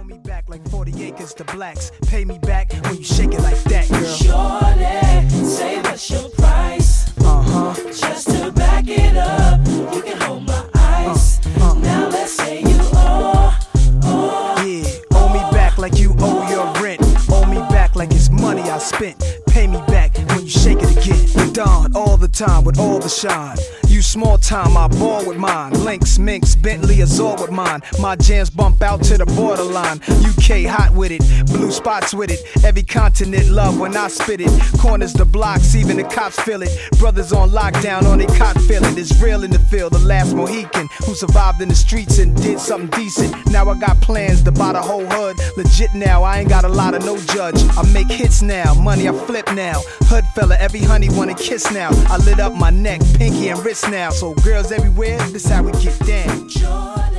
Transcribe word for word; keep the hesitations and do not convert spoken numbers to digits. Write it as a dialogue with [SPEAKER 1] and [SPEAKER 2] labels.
[SPEAKER 1] Owe me back like forty acres to blacks. Pay me back when you shake it like that, girl.
[SPEAKER 2] Shorty, say what's your price?
[SPEAKER 1] Uh-huh.
[SPEAKER 2] Just to back it up, you can hold my ice.
[SPEAKER 1] Uh, uh.
[SPEAKER 2] Now let's say you owe, owe.
[SPEAKER 1] Yeah, owe me back like you owe your rent. Owe me back like it's money I spent. Pay me back when you shake it again. Dawn all the time with all the shine. You small time, I ball with mine. Lynx, Minx, Bentley, Azor with mine. My jams bump out to the borderline. U K hot with it, blue spots with it. Every continent love when I spit it. Corners the blocks, even the cops feel it. Brothers on lockdown on they cot feeling. It's real in the field, the last Mohican who survived in the streets and did something decent. Now I got plans to buy the whole hood. Legit now, I ain't got a lot of no judge. I make hits now, money I flip now. Hood fella, every honey wanna kiss now. I lit up my neck, pinky and wrist now. So girls everywhere, this how we get down.
[SPEAKER 2] Jordan.